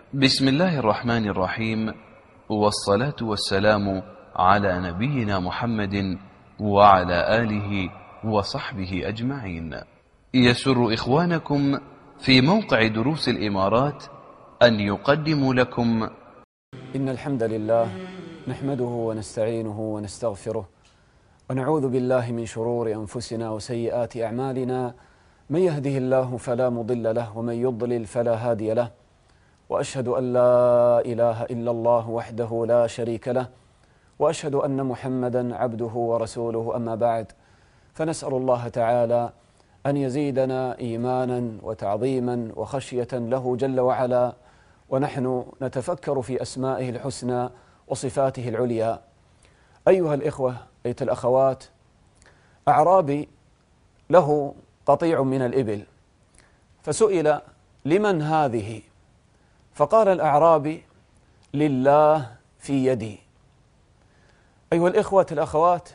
بسم الله الرحمن الرحيم، والصلاة والسلام على نبينا محمد وعلى آله وصحبه أجمعين. يسر إخوانكم في موقع دروس الإمارات أن يقدموا لكم إن الحمد لله نحمده ونستعينه ونستغفره ونعوذ بالله من شرور أنفسنا وسيئات أعمالنا، من يهده الله فلا مضل له ومن يضلل فلا هادي له، وأشهد أن لا إله إلا الله وحده لا شريك له، وأشهد أن محمدا عبده ورسوله. أما بعد، فنسأل الله تعالى أن يزيدنا إيمانا وتعظيما وخشية له جل وعلا، ونحن نتفكر في أسمائه الحسنى وصفاته العليا. أيها الإخوة، أيها الأخوات، أعرابي له قطيع من الإبل، فسئل: لمن هذه؟ فقال الأعرابي: لله في يدي. أيها الإخوة الأخوات،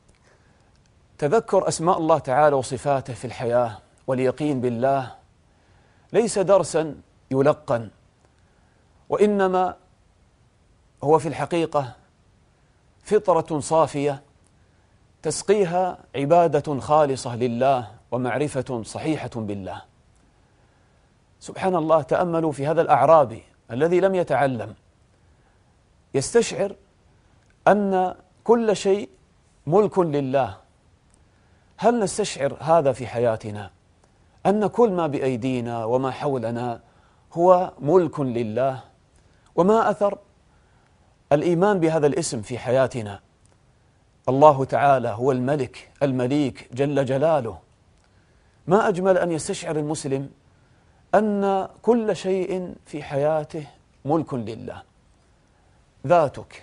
تذكر أسماء الله تعالى وصفاته في الحياة واليقين بالله ليس درسا يلقن، وإنما هو في الحقيقة فطرة صافية تسقيها عبادة خالصة لله ومعرفة صحيحة بالله. سبحان الله، تأملوا في هذا الأعرابي الذي لم يتعلم، يستشعر أن كل شيء ملك لله. هل نستشعر هذا في حياتنا، أن كل ما بأيدينا وما حولنا هو ملك لله؟ وما أثر الإيمان بهذا الاسم في حياتنا؟ الله تعالى هو الملك المليك جل جلاله. ما أجمل أن يستشعر المسلم أن كل شيء في حياته ملك لله. ذاتك،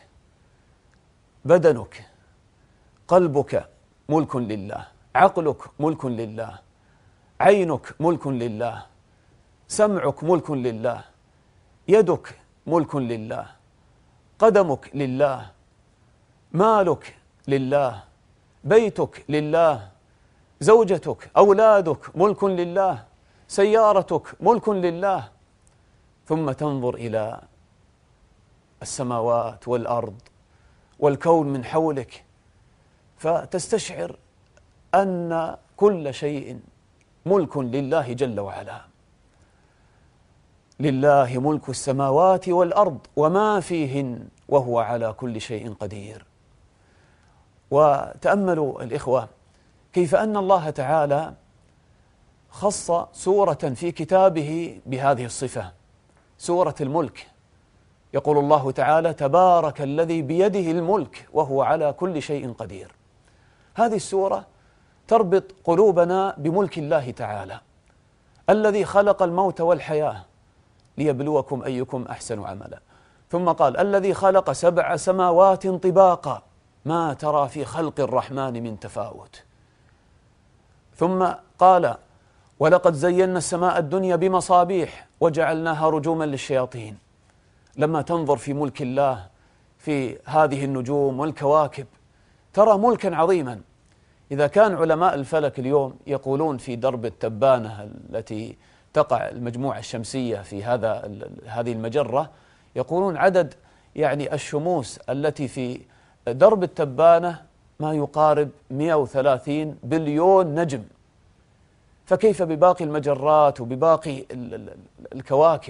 بدنك، قلبك ملك لله، عقلك ملك لله، عينك ملك لله، سمعك ملك لله، يدك ملك لله، قدمك لله، مالك لله، بيتك لله، زوجتك، أولادك ملك لله، سيارتك ملك لله. ثم تنظر إلى السماوات والأرض والكون من حولك، فتستشعر أن كل شيء ملك لله جل وعلا. لله ملك السماوات والأرض وما فيهن وهو على كل شيء قدير. وتأملوا الإخوة كيف أن الله تعالى خص سورة في كتابه بهذه الصفة، سورة الملك. يقول الله تعالى: تبارك الذي بيده الملك وهو على كل شيء قدير. هذه السورة تربط قلوبنا بملك الله تعالى الذي خلق الموت والحياة ليبلوكم أيكم أحسن عملا. ثم قال: الذي خلق 7 سماوات طباقا ما ترى في خلق الرحمن من تفاوت. ثم قال: ولقد زينا السماء الدنيا بمصابيح وجعلناها رجوما للشياطين. لما تنظر في ملك الله في هذه النجوم والكواكب ترى ملكا عظيما. إذا كان علماء الفلك اليوم يقولون في درب التبانة التي تقع المجموعة الشمسية في هذه المجرة، يقولون عدد الشموس التي في درب التبانة ما يقارب 130 بليون نجم، فكيف بباقي المجرات وبباقي الكواكب؟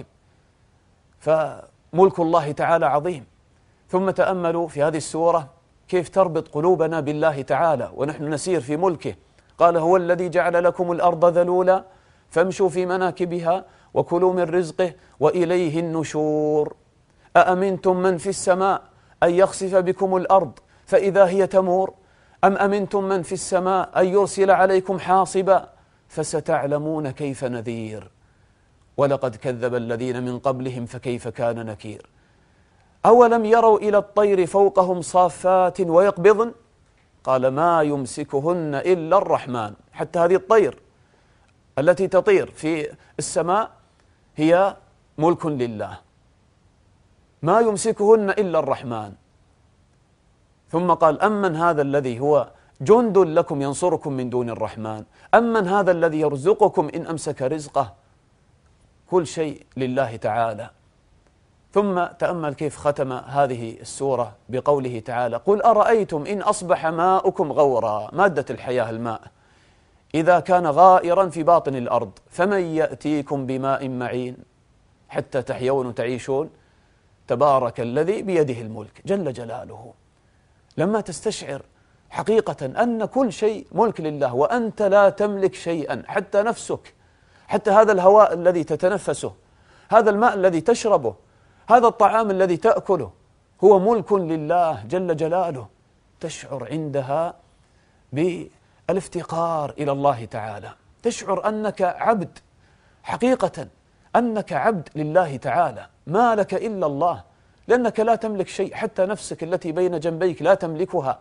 فملك الله تعالى عظيم. ثم تأملوا في هذه السورة كيف تربط قلوبنا بالله تعالى ونحن نسير في ملكه. قال: هو الذي جعل لكم الأرض ذلولا فامشوا في مناكبها وكلوا من رزقه وإليه النشور. أأمنتم من في السماء أن يخسف بكم الأرض فإذا هي تمور، أم أمنتم من في السماء أن يرسل عليكم حاصبا فستعلمون كيف نذير. ولقد كذب الذين من قبلهم فكيف كان نكير. أولم يروا إلى الطير فوقهم صافات ويقبضن؟ قال: ما يمسكهن إلا الرحمن. حتى هذه الطير التي تطير في السماء هي ملك لله، ما يمسكهن إلا الرحمن. ثم قال: أمن هذا الذي هو جند لكم ينصركم من دون الرحمن، أمن هذا الذي يرزقكم إن أمسك رزقه. كل شيء لله تعالى. ثم تأمل كيف ختم هذه السورة بقوله تعالى: قل أرأيتم إن أصبح ماؤكم غورا، مادة الحياة الماء، إذا كان غائرا في باطن الأرض فمن يأتيكم بماء معين حتى تحيون وتعيشون، تبارك الذي بيده الملك جل جلاله. لما تستشعر حقيقة أن كل شيء ملك لله وأنت لا تملك شيئا، حتى نفسك، حتى هذا الهواء الذي تتنفسه، هذا الماء الذي تشربه، هذا الطعام الذي تأكله، هو ملك لله جل جلاله، تشعر عندها بالافتقار إلى الله تعالى، تشعر أنك عبد حقيقة، أنك عبد لله تعالى، ما لك إلا الله، لأنك لا تملك شيء، حتى نفسك التي بين جنبيك لا تملكها.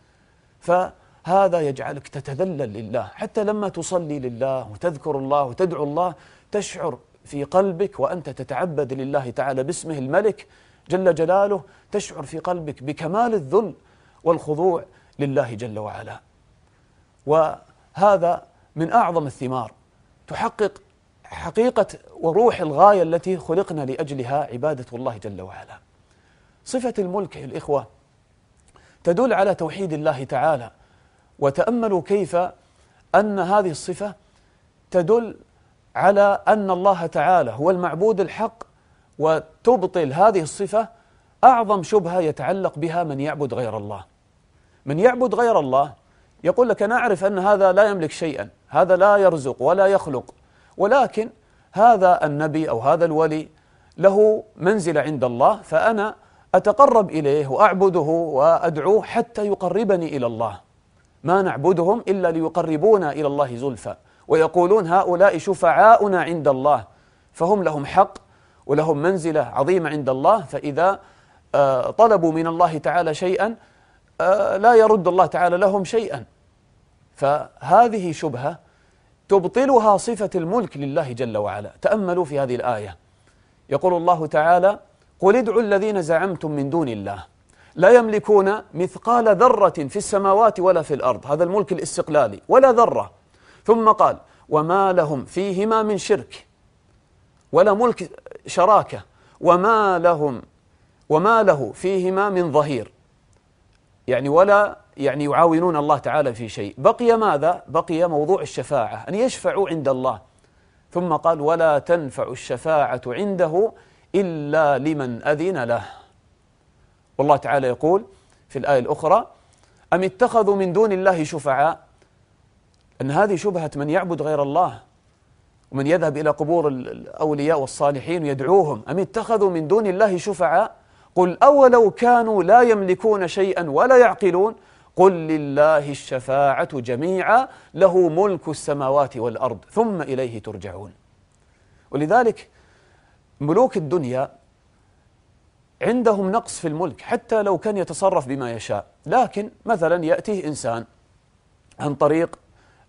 فهذا يجعلك تتذلل لله، حتى لما تصلي لله وتذكر الله وتدعو الله تشعر في قلبك وأنت تتعبد لله تعالى باسمه الملك جل جلاله، تشعر في قلبك بكمال الذل والخضوع لله جل وعلا. وهذا من أعظم الثمار، تحقق حقيقة وروح الغاية التي خلقنا لأجلها، عبادة الله جل وعلا. صفة الملك يا الإخوة تدل على توحيد الله تعالى، وتأملوا كيف أن هذه الصفة تدل على أن الله تعالى هو المعبود الحق، وتبطل هذه الصفة أعظم شبهة يتعلق بها من يعبد غير الله. من يعبد غير الله يقول لك: أنا أعرف أن هذا لا يملك شيئا، هذا لا يرزق ولا يخلق، ولكن هذا النبي أو هذا الولي له منزلة عند الله، فأنا أتقرب إليه وأعبده وأدعوه حتى يقربني إلى الله، ما نعبدهم إلا ليقربونا إلى الله زلفى، ويقولون هؤلاء شفعاؤنا عند الله، فهم لهم حق ولهم منزلة عظيمة عند الله، فإذا طلبوا من الله تعالى شيئا لا يرد الله تعالى لهم شيئا. فهذه شبهة تبطلها صفة الملك لله جل وعلا. تأملوا في هذه الآية، يقول الله تعالى: قل ادعوا الذين زعمتم من دون الله لا يملكون مثقال ذرة في السماوات ولا في الأرض، هذا الملك الاستقلالي، ولا ذرة. ثم قال: وما لهم فيهما من شرك، ولا ملك شراكة، وما له فيهما من ظهير، يعني ولا يعاونون الله تعالى في شيء. بقي ماذا؟ بقي موضوع الشفاعة، أن يشفعوا عند الله. ثم قال: ولا تنفع الشفاعة عنده إلا لمن أذن له. والله تعالى يقول في الآية الأخرى: أم اتخذوا من دون الله شفعاء، أن هذه شبهة من يعبد غير الله ومن يذهب إلى قبور الأولياء والصالحين يدعوهم. أم اتخذوا من دون الله شفعاء قل أولو كانوا لا يملكون شيئا ولا يعقلون قل لله الشفاعة جميعا له ملك السماوات والأرض ثم إليه ترجعون. ولذلك ملوك الدنيا عندهم نقص في الملك، حتى لو كان يتصرف بما يشاء، لكن مثلا يأتيه إنسان عن طريق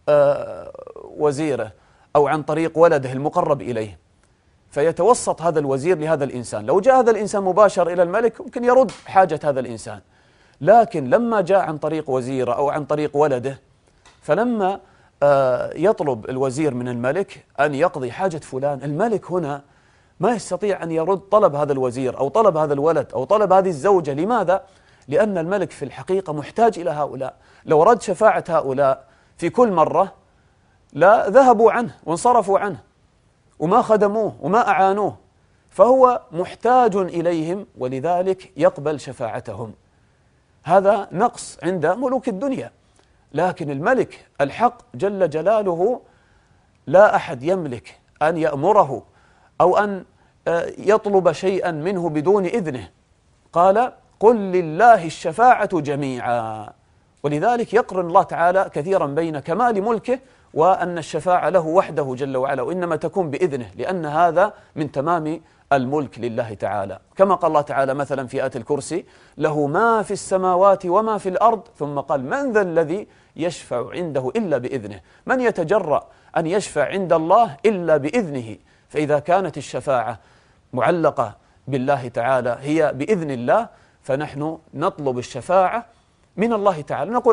وزيره أو عن طريق ولده المقرب إليه، فيتوسط هذا الوزير لهذا الإنسان. لو جاء هذا الإنسان مباشر إلى الملك ممكن يرد حاجة هذا الإنسان، لكن لما جاء عن طريق وزيره أو عن طريق ولده، فلما يطلب الوزير من الملك أن يقضي حاجة فلان، الملك هنا ما يستطيع أن يرد طلب هذا الوزير أو طلب هذا الولد أو طلب هذه الزوجة. لماذا؟ لأن الملك في الحقيقة محتاج إلى هؤلاء. لو رد شفاعة هؤلاء في كل مرة لا ذهبوا عنه وانصرفوا عنه وما خدموه وما أعانوه، فهو محتاج إليهم ولذلك يقبل شفاعتهم. هذا نقص عند ملوك الدنيا. لكن الملك الحق جل جلاله لا أحد يملك أن يأمره أو أن يطلب شيئا منه بدون إذنه. قال قل لله الشفاعة جميعا. ولذلك يقرن الله تعالى كثيرا بين كمال ملكه وأن الشفاعة له وحده جل وعلا، وإنما تكون بإذنه، لأن هذا من تمام الملك لله تعالى. كما قال الله تعالى مثلا في آية الكرسي له ما في السماوات وما في الأرض، ثم قال من ذا الذي يشفع عنده إلا بإذنه. من يتجرأ أن يشفع عند الله إلا بإذنه؟ فإذا كانت الشفاعة معلقة بالله تعالى هي بإذن الله، فنحن نطلب الشفاعة من الله تعالى، نقول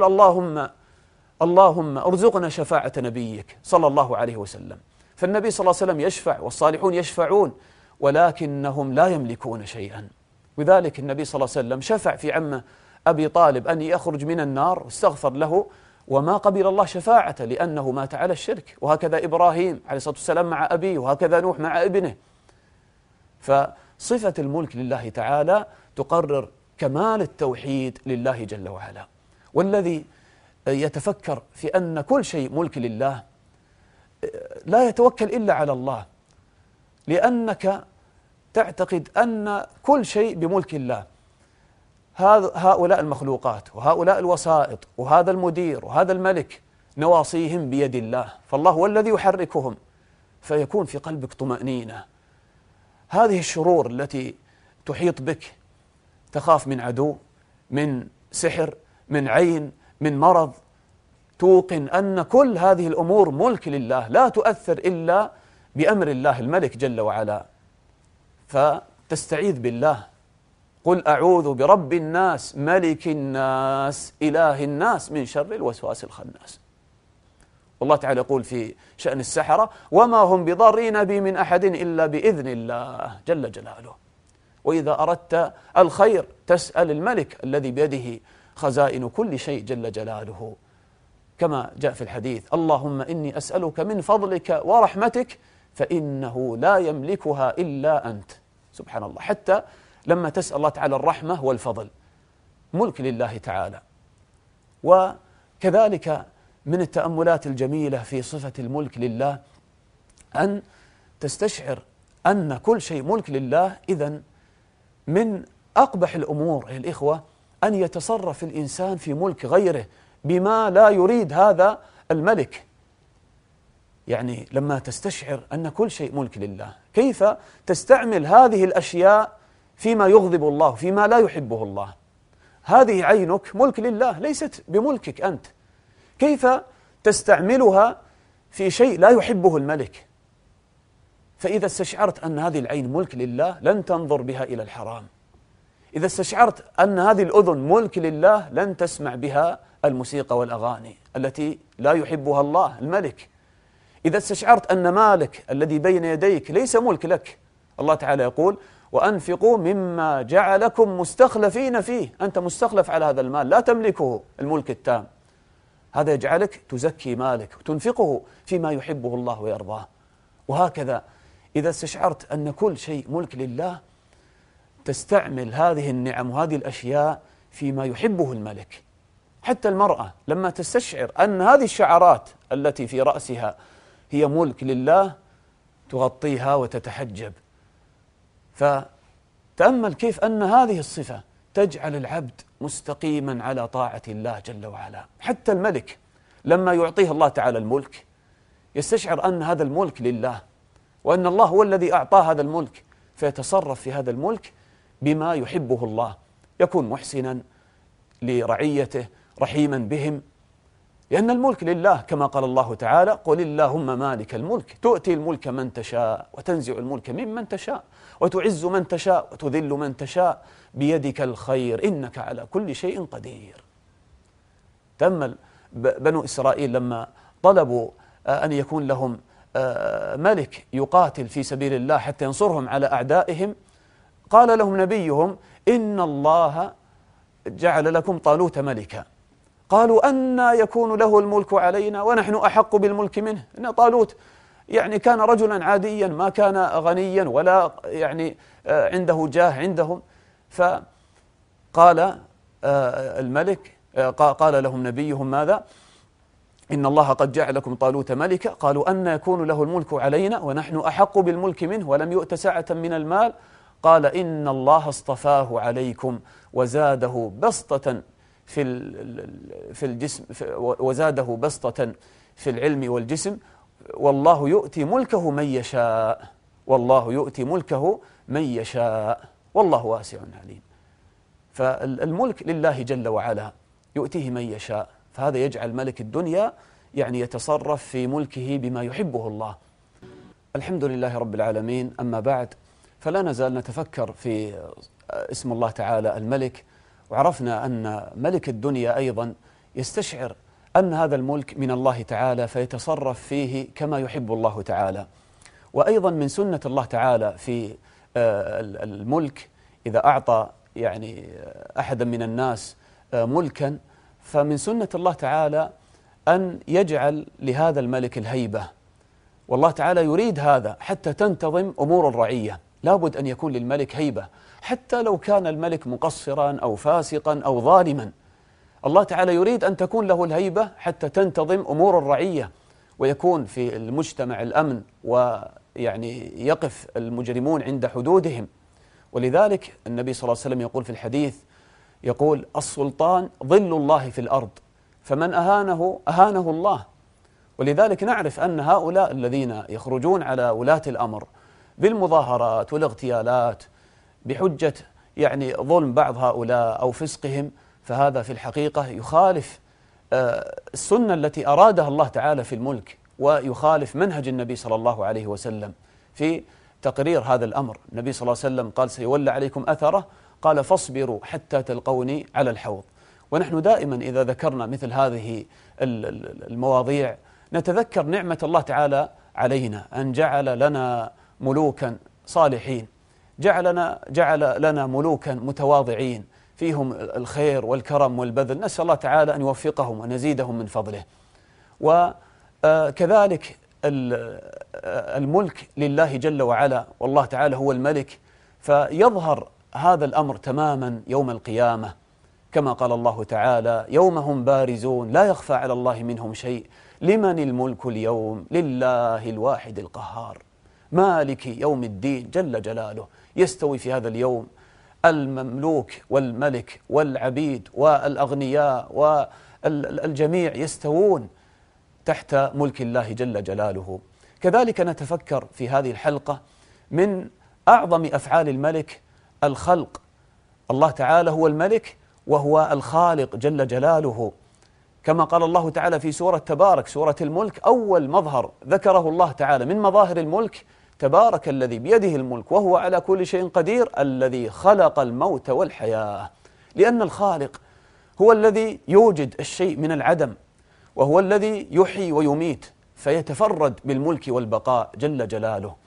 اللهم ارزقنا شفاعة نبيك صلى الله عليه وسلم. فالنبي صلى الله عليه وسلم يشفع والصالحون يشفعون، ولكنهم لا يملكون شيئا. وذلك النبي صلى الله عليه وسلم شفع في عمه أبي طالب أن يخرج من النار واستغفر له، وما قبل الله شفاعته لأنه مات على الشرك. وهكذا إبراهيم عليه الصلاة والسلام مع أبيه، وهكذا نوح مع ابنه. فصفة الملك لله تعالى تقرر كمال التوحيد لله جل وعلا. والذي يتفكر في أن كل شيء ملك لله لا يتوكل إلا على الله، لأنك تعتقد أن كل شيء بملك الله. هؤلاء المخلوقات وهؤلاء الوسائط وهذا المدير وهذا الملك نواصيهم بيد الله، فالله هو الذي يحركهم، فيكون في قلبك طمأنينة. هذه الشرور التي تحيط بك، تخاف من عدو، من سحر، من عين، من مرض، توقن أن كل هذه الأمور ملك لله لا تؤثر إلا بأمر الله الملك جل وعلا، فتستعيذ بالله. قل أعوذ برب الناس ملك الناس إله الناس من شر الوسواس الخناس. والله تعالى يقول في شأن السحرة: وما هم بضارين بي من أحد إلا بإذن الله جل جلاله. وإذا أردت الخير تسأل الملك الذي بيده خزائن كل شيء جل جلاله، كما جاء في الحديث: اللهم إني أسألك من فضلك ورحمتك فإنه لا يملكها إلا أنت. سبحان الله، حتى لما تسأل الله تعالى الرحمة والفضل ملك لله تعالى. وكذلك من التأملات الجميلة في صفة الملك لله أن تستشعر أن كل شيء ملك لله. إذن من أقبح الأمور يا الإخوة أن يتصرف الإنسان في ملك غيره بما لا يريد هذا الملك. يعني لما تستشعر أن كل شيء ملك لله، كيف تستعمل هذه الأشياء فيما يغضب الله، فيما لا يحبه الله؟ هذه عينك ملك لله، ليست بملكك أنت، كيف تستعملها في شيء لا يحبه الملك؟ فإذا استشعرت أن هذه العين ملك لله لن تنظر بها إلى الحرام. إذا استشعرت أن هذه الأذن ملك لله لن تسمع بها الموسيقى والأغاني التي لا يحبها الله الملك. إذا استشعرت أن مالك الذي بين يديك ليس ملك لك، الله تعالى يقول: وأنفقوا مما جعلكم مستخلفين فيه. أنت مستخلف على هذا المال، لا تملكه الملك التام. هذا يجعلك تزكي مالك وتنفقه فيما يحبه الله ويرضاه. وهكذا إذا استشعرت أن كل شيء ملك لله تستعمل هذه النعم وهذه الأشياء فيما يحبه الملك. حتى المرأة لما تستشعر أن هذه الشعرات التي في رأسها هي ملك لله تغطيها وتتحجب. فتأمل كيف أن هذه الصفة تجعل العبد مستقيما على طاعة الله جل وعلا. حتى الملك لما يعطيه الله تعالى الملك يستشعر أن هذا الملك لله، وأن الله هو الذي أعطاه هذا الملك، فيتصرف في هذا الملك بما يحبه الله، يكون محسنا لرعيته، رحيما بهم، لأن الملك لله كما قال الله تعالى: قل اللهم مالك الملك تؤتي الملك من تشاء وتنزع الملك ممن تشاء وتعز من تشاء وتذل من تشاء بيدك الخير إنك على كل شيء قدير. تأمل بنو إسرائيل لما طلبوا أن يكون لهم ملك يقاتل في سبيل الله حتى ينصرهم على أعدائهم، قال لهم نبيهم: إن الله جعل لكم طالوت ملكا. قالوا: أنى يكون له الملك علينا ونحن أحق بالملك منه؟ إن طالوت يعني كان رجلا عاديا، ما كان غنيا ولا يعني عنده جاه عندهم. فقال الملك، قال لهم نبيهم ماذا؟ إن الله قد جعل لكم طالوت ملكا. قالوا: أنى يكون له الملك علينا ونحن أحق بالملك منه ولم يؤت سعة من المال؟ قال: إن الله اصطفاه عليكم وزاده بسطة في الجسم، وزاده بسطة في العلم والجسم، والله يؤتي ملكه من يشاء، والله يؤتي ملكه من يشاء، والله واسع عليم. فالملك لله جل وعلا يؤتيه من يشاء، فهذا يجعل ملك الدنيا يعني يتصرف في ملكه بما يحبه الله. الحمد لله رب العالمين. أما بعد، فلا نزال نتفكر في اسم الله تعالى الملك، وعرفنا أن ملك الدنيا أيضا يستشعر أن هذا الملك من الله تعالى فيتصرف فيه كما يحب الله تعالى. وأيضا من سنة الله تعالى في الملك، إذا أعطى يعني أحدا من الناس ملكا، فمن سنة الله تعالى أن يجعل لهذا الملك الهيبة، والله تعالى يريد هذا حتى تنتظم أمور الرعية. لابد أن يكون للملك هيبة حتى لو كان الملك مقصرا أو فاسقا أو ظالما، الله تعالى يريد أن تكون له الهيبة حتى تنتظم أمور الرعية ويكون في المجتمع الأمن، ويعني يقف المجرمون عند حدودهم. ولذلك النبي صلى الله عليه وسلم يقول في الحديث، يقول: السلطان ظل الله في الأرض، فمن أهانه أهانه الله. ولذلك نعرف أن هؤلاء الذين يخرجون على ولاة الأمر بالمظاهرات والاغتيالات بحجة يعني ظلم بعض هؤلاء أو فسقهم، فهذا في الحقيقة يخالف السنة التي أرادها الله تعالى في الملك، ويخالف منهج النبي صلى الله عليه وسلم في تقرير هذا الأمر. النبي صلى الله عليه وسلم قال: سيولى عليكم أثره، قال: فاصبروا حتى تلقوني على الحوض. ونحن دائما إذا ذكرنا مثل هذه المواضيع نتذكر نعمة الله تعالى علينا، أن جعل لنا ملوكا صالحين، جعل لنا ملوكا متواضعين فيهم الخير والكرم والبذل. نسأل الله تعالى أن يوفقهم ونزيدهم من فضله. وكذلك الملك لله جل وعلا، والله تعالى هو الملك، فيظهر هذا الأمر تماما يوم القيامة، كما قال الله تعالى: يوم هم بارزون لا يخفى على الله منهم شيء، لمن الملك اليوم؟ لله الواحد القهار، مالك يوم الدين جل جلاله. يستوي في هذا اليوم المملوك والملك والعبيد والأغنياء والجميع يستوون تحت ملك الله جل جلاله. كذلك نتفكر في هذه الحلقة من أعظم أفعال الملك الخلق. الله تعالى هو الملك وهو الخالق جل جلاله، كما قال الله تعالى في سورة تبارك، سورة الملك، أول مظهر ذكره الله تعالى من مظاهر الملك: تبارك الذي بيده الملك وهو على كل شيء قدير الذي خلق الموت والحياة. لأن الخالق هو الذي يوجد الشيء من العدم، وهو الذي يحيي ويميت، فيتفرد بالملك والبقاء جل جلاله.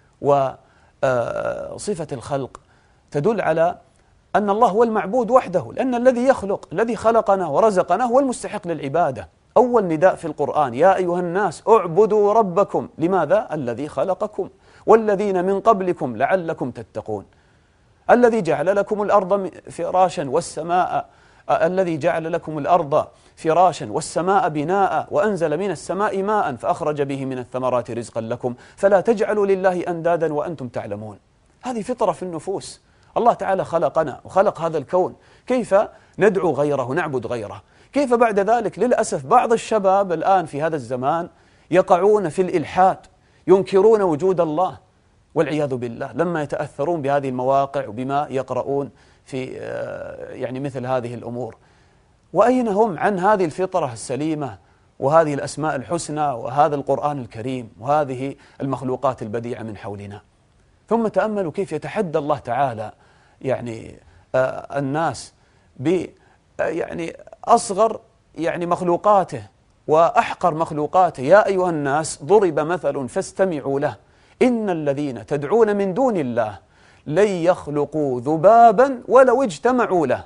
وصفة الخلق تدل على أن الله هو المعبود وحده، لأن الذي يخلق، الذي خلقنا ورزقنا، هو المستحق للعبادة. أول نداء في القرآن: يا أيها الناس اعبدوا ربكم. لماذا؟ الذي خلقكم والذين من قبلكم لعلكم تتقون. الذي جعل لكم الأرض فراشا والسماء، الذي جعل لكم الأرض فراشا والسماء بناء وأنزل من السماء ماء فأخرج به من الثمرات رزقا لكم فلا تجعلوا لله أندادا وأنتم تعلمون. هذه فطرة في النفوس. الله تعالى خلقنا وخلق هذا الكون، كيف ندعو غيره ونعبد غيره؟ كيف بعد ذلك للأسف بعض الشباب الآن في هذا الزمان يقعون في الإلحاد، ينكرون وجود الله والعياذ بالله، لما يتأثرون بهذه المواقع وبما يقرؤون في يعني مثل هذه الأمور. وأين هم عن هذه الفطرة السليمة وهذه الأسماء الحسنى وهذا القرآن الكريم وهذه المخلوقات البديعة من حولنا؟ ثم تأملوا كيف يتحدى الله تعالى يعني الناس ب يعني أصغر يعني مخلوقاته وأحقر مخلوقاته. يا أيها الناس ضرب مثل فاستمعوا له إن الذين تدعون من دون الله لن يخلقوا ذبابا ولو اجتمعوا له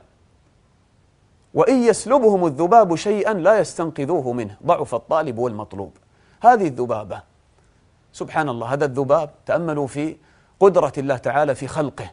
وإن يسلبهم الذباب شيئا لا يستنقذوه منه ضعف الطالب والمطلوب. هذه الذبابة سبحان الله، هذا الذباب تأملوا في قدرة الله تعالى في خلقه.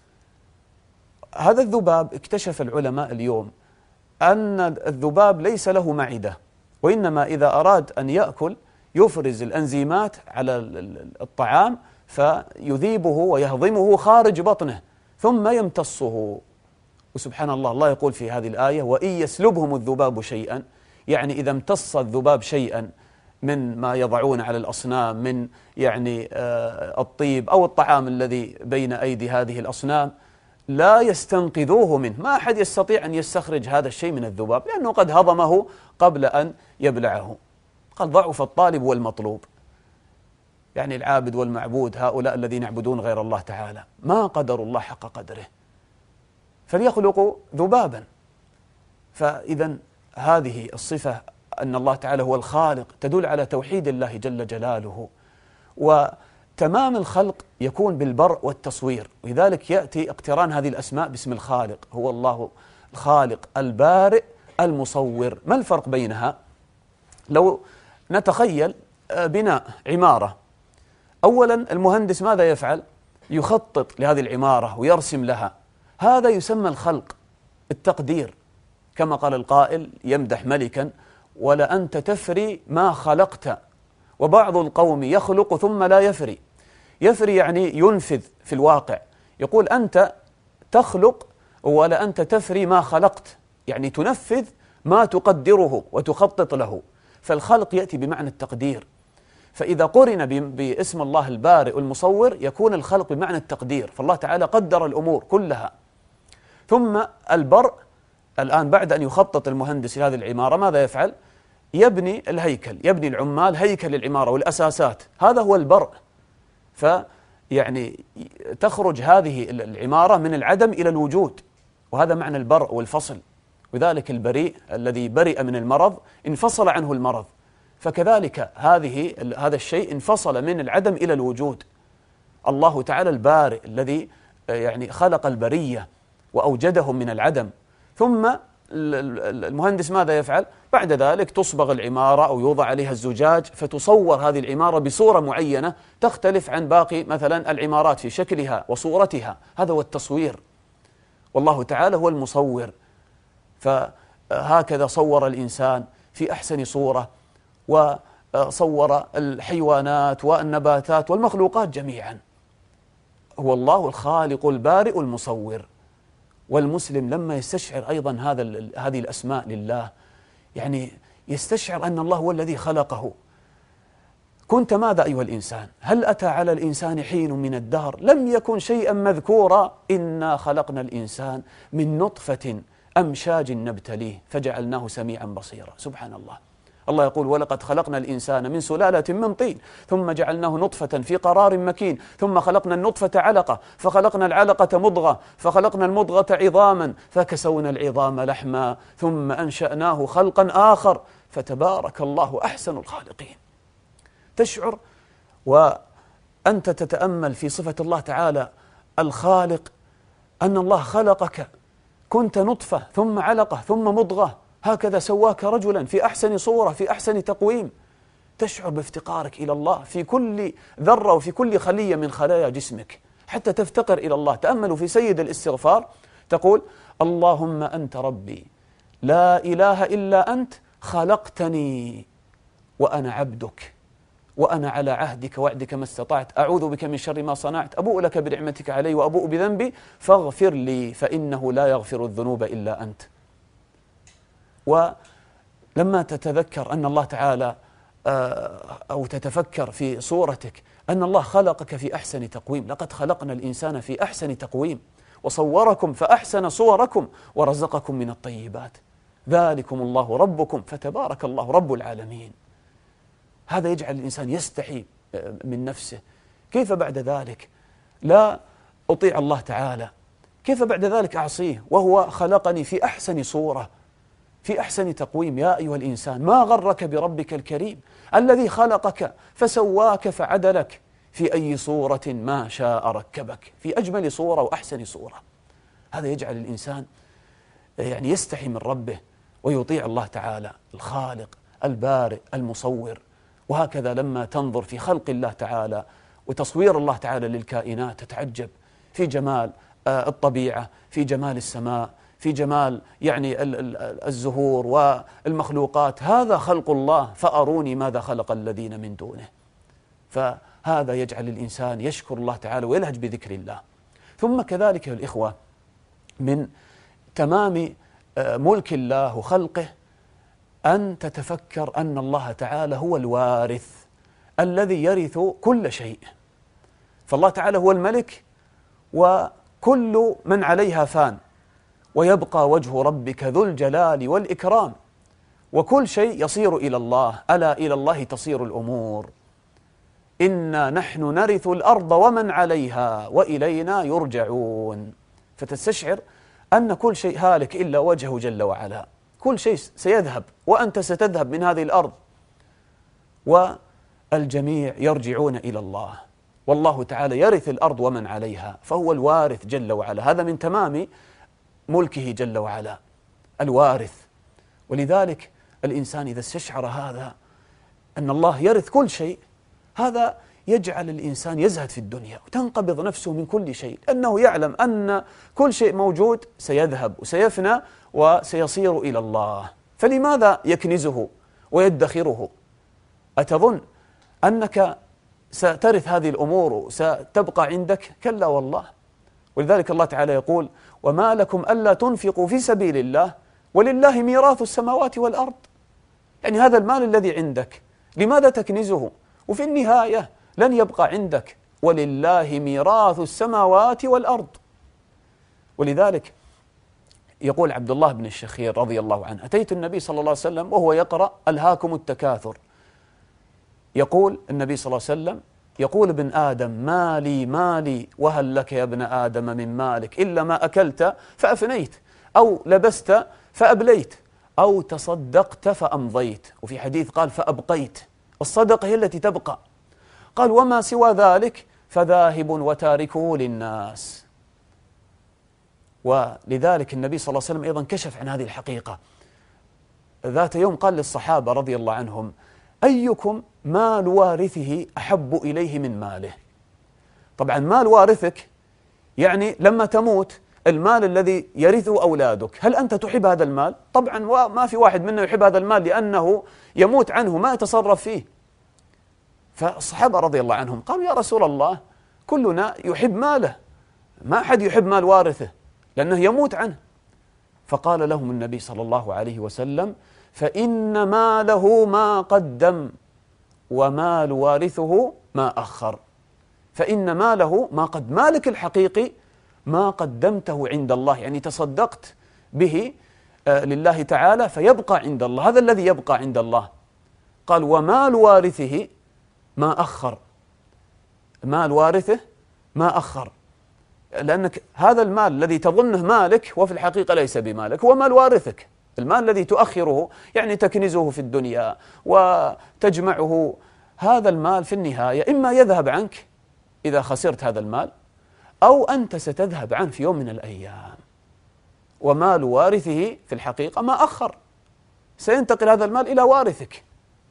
هذا الذباب اكتشف العلماء اليوم أن الذباب ليس له معدة، وإنما إذا أراد أن يأكل يفرز الأنزيمات على الطعام فيذيبه ويهضمه خارج بطنه ثم يمتصه. وسبحان الله، الله يقول في هذه الآية: وإن يسلبهم الذباب شيئا، يعني إذا امتص الذباب شيئا من ما يضعون على الأصنام من يعني الطيب أو الطعام الذي بين أيدي هذه الأصنام لا يستنقذوه منه. ما أحد يستطيع أن يستخرج هذا الشيء من الذباب لأنه قد هضمه قبل أن يبلعه. قال ضعف الطالب والمطلوب، يعني العابد والمعبود، هؤلاء الذين يعبدون غير الله تعالى ما قدروا الله حق قدره فليخلقوا ذبابا. فإذا هذه الصفة أن الله تعالى هو الخالق تدل على توحيد الله جل جلاله تمام الخلق يكون بالبرء والتصوير، ولذلك يأتي اقتران هذه الأسماء باسم الخالق. هو الله الخالق البارئ المصور. ما الفرق بينها؟ لو نتخيل بناء عمارة، أولا المهندس ماذا يفعل؟ يخطط لهذه العمارة ويرسم لها، هذا يسمى الخلق، التقدير. كما قال القائل يمدح ملكا: ولا أنت تفري ما خلقت، وبعض القوم يخلق ثم لا يفري. يفري يعني ينفذ في الواقع. يقول أنت تخلق ولا أنت تفري ما خلقت، يعني تنفذ ما تقدره وتخطط له. فالخلق يأتي بمعنى التقدير، فإذا قرن باسم الله البارئ المصور يكون الخلق بمعنى التقدير، فالله تعالى قدر الأمور كلها. ثم البرء الآن بعد أن يخطط المهندس لهذه العمارة ماذا يفعل؟ يبني الهيكل، يبني العمال هيكل العمارة والأساسات، هذا هو البرء. فيعني تخرج هذه العمارة من العدم إلى الوجود، وهذا معنى البرء والفصل. وذلك البريء الذي برئ من المرض انفصل عنه المرض، فكذلك هذا الشيء انفصل من العدم إلى الوجود. الله تعالى البارئ الذي يعني خلق البرية وأوجدهم من العدم. ثم المهندس ماذا يفعل؟ بعد ذلك تصبغ العمارة أو يوضع عليها الزجاج، فتصور هذه العمارة بصورة معينة تختلف عن باقي مثلا العمارات في شكلها وصورتها. هذا هو التصوير، والله تعالى هو المصور. فهكذا صور الإنسان في أحسن صورة، وصور الحيوانات والنباتات والمخلوقات جميعا. هو الله الخالق البارئ المصور. والمسلم لما يستشعر أيضا هذه الأسماء لله، يعني يستشعر أن الله هو الذي خلقه. كنت ماذا أيها الإنسان؟ هل أتى على الإنسان حين من الدهر لم يكن شيئا مذكورا؟ إنا خلقنا الإنسان من نطفة أمشاج نبتليه فجعلناه سميعا بصيرا. سبحان الله. الله يقول: ولقد خلقنا الإنسان من سلالة من طين ثم جعلناه نطفة في قرار مكين ثم خلقنا النطفة علقة فخلقنا العلقة مضغة فخلقنا المضغة عظاما فكسونا العظام لحما ثم أنشأناه خلقا آخر فتبارك الله أحسن الخالقين. تشعر وأنت تتأمل في صفة الله تعالى الخالق أن الله خلقك، كنت نطفة ثم علقة ثم مضغة، هكذا سواك رجلا في أحسن صورة في أحسن تقويم. تشعر بافتقارك إلى الله في كل ذرة وفي كل خلية من خلايا جسمك حتى تفتقر إلى الله. تأملوا في سيد الاستغفار تقول: اللهم أنت ربي لا إله إلا أنت خلقتني وأنا عبدك وأنا على عهدك وعدك ما استطعت أعوذ بك من شر ما صنعت أبوء لك بنعمتك علي وأبوء بذنبي فاغفر لي فإنه لا يغفر الذنوب إلا أنت. ولما تتذكر أن الله تعالى أو تتفكر في صورتك أن الله خلقك في أحسن تقويم، لقد خلقنا الإنسان في أحسن تقويم وصوركم فأحسن صوركم ورزقكم من الطيبات، ذلكم الله ربكم فتبارك الله رب العالمين. هذا يجعل الإنسان يستحي من نفسه. كيف بعد ذلك لا أطيع الله تعالى؟ كيف بعد ذلك أعصيه وهو خلقني في أحسن صورة في أحسن تقويم؟ يا أيها الإنسان ما غرك بربك الكريم الذي خلقك فسواك فعدلك في أي صورة ما شاء ركبك، في أجمل صورة وأحسن صورة. هذا يجعل الإنسان يعني يستحي من ربه ويطيع الله تعالى الخالق البارئ المصور. وهكذا لما تنظر في خلق الله تعالى وتصوير الله تعالى للكائنات تتعجب في جمال الطبيعة، في جمال السماء، في جمال يعني الزهور والمخلوقات. هذا خلق الله فأروني ماذا خلق الذين من دونه. فهذا يجعل الإنسان يشكر الله تعالى ويلهج بذكر الله. ثم كذلك يا الإخوة من تمام ملك الله وخلقه أن تتفكر أن الله تعالى هو الوارث الذي يرث كل شيء. فالله تعالى هو الملك وكل من عليها فان ويبقى وجه ربك ذو الجلال والإكرام، وكل شيء يصير إلى الله. ألا إلى الله تصير الأمور. إنا نحن نرث الأرض ومن عليها وإلينا يرجعون. فتستشعر أن كل شيء هالك إلا وجهه جل وعلا، كل شيء سيذهب وأنت ستذهب من هذه الأرض، والجميع يرجعون إلى الله. والله تعالى يرث الأرض ومن عليها، فهو الوارث جل وعلا. هذا من تمام ملكه جل وعلا، الوارث. ولذلك الإنسان إذا استشعر هذا أن الله يرث كل شيء، هذا يجعل الإنسان يزهد في الدنيا وتنقبض نفسه من كل شيء، أنه يعلم أن كل شيء موجود سيذهب وسيفنى وسيصير إلى الله، فلماذا يكنزه ويدخره؟ أتظن أنك سترث هذه الأمور وستبقى عندك؟ كلا والله. ولذلك الله تعالى يقول: وما لكم ألا تنفقوا في سبيل الله ولله ميراث السماوات والأرض. يعني هذا المال الذي عندك لماذا تكنزه؟ وفي النهاية لن يبقى عندك، ولله ميراث السماوات والأرض. ولذلك يقول عبد الله بن الشخير رضي الله عنه: أتيت النبي صلى الله عليه وسلم وهو يقرأ ألهاكم التكاثر. يقول النبي صلى الله عليه وسلم: يقول ابن آدم مالي مالي، وهل لك يا ابن آدم من مالك إلا ما أكلت فأفنيت، أو لبست فأبليت، أو تصدقت فأمضيت. وفي حديث قال فأبقيت، الصدقة هي التي تبقى. قال: وما سوى ذلك فذاهب وتاركه للناس. ولذلك النبي صلى الله عليه وسلم أيضا كشف عن هذه الحقيقة. ذات يوم قال للصحابة رضي الله عنهم: أيكم مال وارثه أحب إليه من ماله؟ طبعا مال وارثك يعني لما تموت المال الذي يرثه أولادك، هل أنت تحب هذا المال؟ طبعا ما في واحد منا يحب هذا المال، لأنه يموت عنه ما يتصرف فيه. فالصحابة رضي الله عنهم قالوا: يا رسول الله كلنا يحب ماله، ما أحد يحب مال وارثه لأنه يموت عنه. فقال لهم النبي صلى الله عليه وسلم: فإن ماله ما قدم ومال وارثه ما أخر. فإن ماله ما قد، مالك الحقيقي ما قدمته عند الله، يعني تصدقت به لله تعالى فيبقى عند الله، هذا الذي يبقى عند الله. قال: ومال وارثه ما أخر، مال وارثه ما أخر، لأنك هذا المال الذي تظنه مالك وفي الحقيقة ليس بمالك، هو مال وارثك. المال الذي تؤخره يعني تكنزه في الدنيا وتجمعه، هذا المال في النهاية إما يذهب عنك إذا خسرت هذا المال، أو أنت ستذهب عنه في يوم من الأيام. ومال وارثه في الحقيقة ما أخر، سينتقل هذا المال إلى وارثك.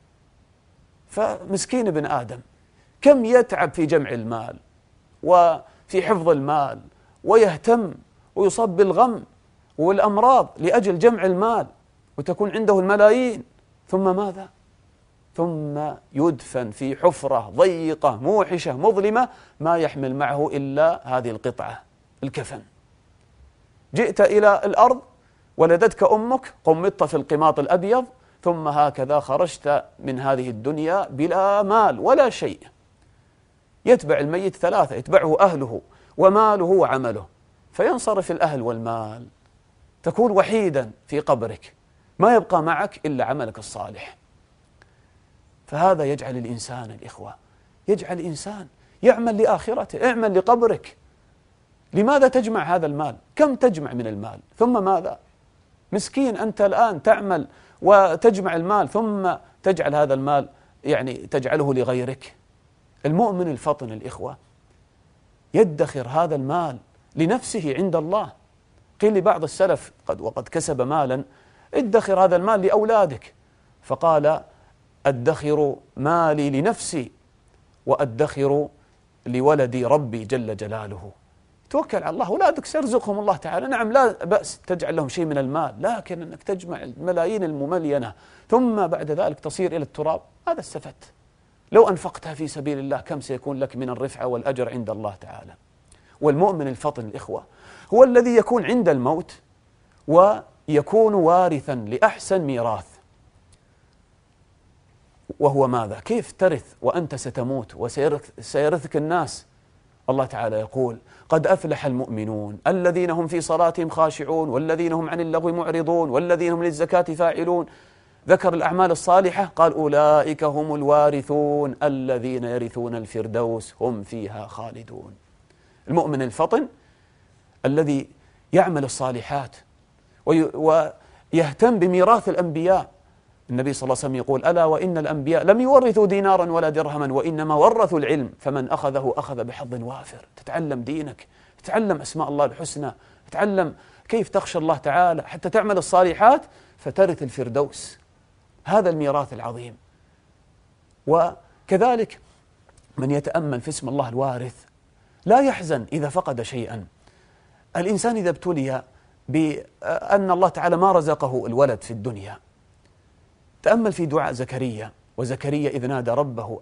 فمسكين ابن آدم كم يتعب في جمع المال وفي حفظ المال، ويهتم ويصاب بالغم والأمراض لأجل جمع المال، وتكون عنده الملايين، ثم ماذا؟ ثم يدفن في حفرة ضيقة موحشة مظلمة ما يحمل معه إلا هذه القطعة، الكفن. جئت إلى الأرض ولدتك أمك، قمطت في القماط الأبيض، ثم هكذا خرجت من هذه الدنيا بلا مال ولا شيء. يتبع الميت ثلاثة: يتبعه أهله وماله وعمله، فينصرف الأهل والمال، تكون وحيدا في قبرك، ما يبقى معك إلا عملك الصالح. فهذا يجعل الإنسان الإخوة، يجعل الإنسان يعمل لآخرته. اعمل لقبرك. لماذا تجمع هذا المال؟ كم تجمع من المال؟ ثم ماذا؟ مسكين أنت الآن تعمل وتجمع المال، ثم تجعل هذا المال يعني تجعله لغيرك. المؤمن الفطن الإخوة يدخر هذا المال لنفسه عند الله. قيل لبعض السلف وقد كسب مالا: ادخر هذا المال لأولادك. فقال: أدخر مالي لنفسي وأدخر لولدي ربي جل جلاله. توكل على الله، أولادك سيرزقهم الله تعالى، نعم لا بأس تجعل لهم شيء من المال، لكن أنك تجمع الملايين المملينة ثم بعد ذلك تصير إلى التراب، هذا استفدت. لو أنفقتها في سبيل الله كم سيكون لك من الرفعة والأجر عند الله تعالى. والمؤمن الفطن الإخوة هو الذي يكون عند الموت ويكون وارثا لأحسن ميراث. وهو ماذا؟ كيف ترث وأنت ستموت وسيرثك الناس؟ الله تعالى يقول: قد أفلح المؤمنون الذين هم في صلاتهم خاشعون والذين هم عن اللغو معرضون والذين هم للزكاة فاعلون. ذكر الأعمال الصالحة قال: أولئك هم الوارثون الذين يرثون الفردوس هم فيها خالدون. المؤمن الفطن الذي يعمل الصالحات ويهتم بميراث الأنبياء، النبي صلى الله عليه وسلم يقول: ألا وإن الأنبياء لم يورثوا دينارا ولا درهما وإنما ورثوا العلم فمن أخذه أخذ بحظ وافر. تتعلم دينك، تتعلم أسماء الله الحسنى، تتعلم كيف تخشى الله تعالى حتى تعمل الصالحات فترث الفردوس. هذا الميراث العظيم. وكذلك من يتأمل في اسم الله الوارث لا يحزن إذا فقد شيئا. الإنسان إذا ابتلي بأن الله تعالى ما رزقه الولد في الدنيا، تأمل في دعاء زكريا، وزكريا إذ نادى ربه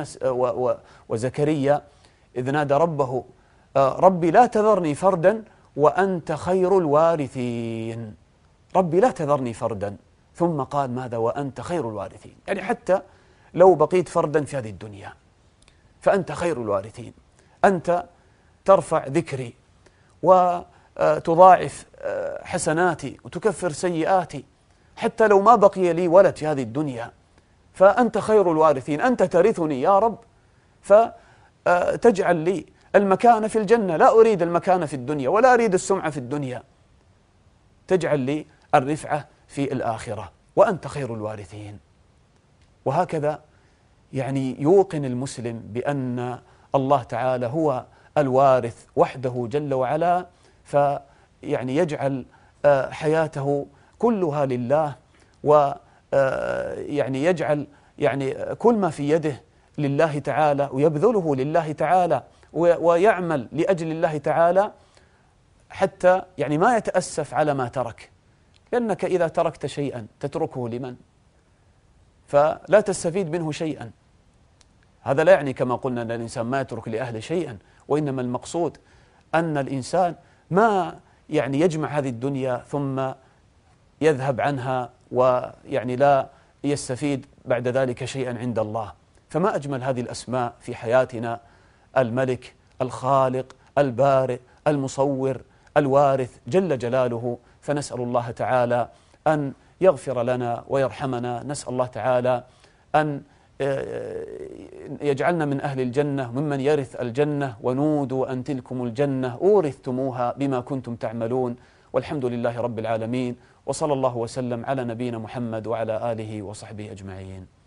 وزكريا إذ نادى ربه ربي لا تذرني فردا وأنت خير الوارثين. ربي لا تذرني فردا، ثم قال ماذا؟ وأنت خير الوارثين. يعني حتى لو بقيت فردا في هذه الدنيا فأنت خير الوارثين، أنت ترفع ذكري وتضاعف حسناتي وتكفر سيئاتي، حتى لو ما بقي لي ولد في هذه الدنيا فأنت خير الوارثين، أنت ترثني يا رب، فتجعل لي المكانة في الجنة، لا أريد المكانة في الدنيا ولا أريد السمعة في الدنيا، تجعل لي الرفعة في الآخرة، وأنت خير الوارثين. وهكذا يعني يوقن المسلم بأن الله تعالى هو الوارث وحده جل وعلا، فيعني يجعل حياته كلها لله، ويعني يجعل يعني كل ما في يده لله تعالى ويبذله لله تعالى ويعمل لأجل الله تعالى، حتى يعني ما يتأسف على ما ترك، لأنك إذا تركت شيئا تتركه لمن؟ فلا تستفيد منه شيئا. هذا لا يعني كما قلنا أن الإنسان ما يترك لأهل شيئا، وإنما المقصود أن الإنسان ما يعني يجمع هذه الدنيا ثم يذهب عنها ويعني لا يستفيد بعد ذلك شيئا عند الله. فما أجمل هذه الأسماء في حياتنا: الملك، الخالق، البارئ، المصور، الوارث جل جلاله. فنسأل الله تعالى أن يغفر لنا ويرحمنا، نسأل الله تعالى أن يجعلنا من أهل الجنة ممن يرث الجنة، ونودوا أن تلكم الجنة أورثتموها بما كنتم تعملون. والحمد لله رب العالمين، وصلى الله وسلم على نبينا محمد وعلى آله وصحبه أجمعين.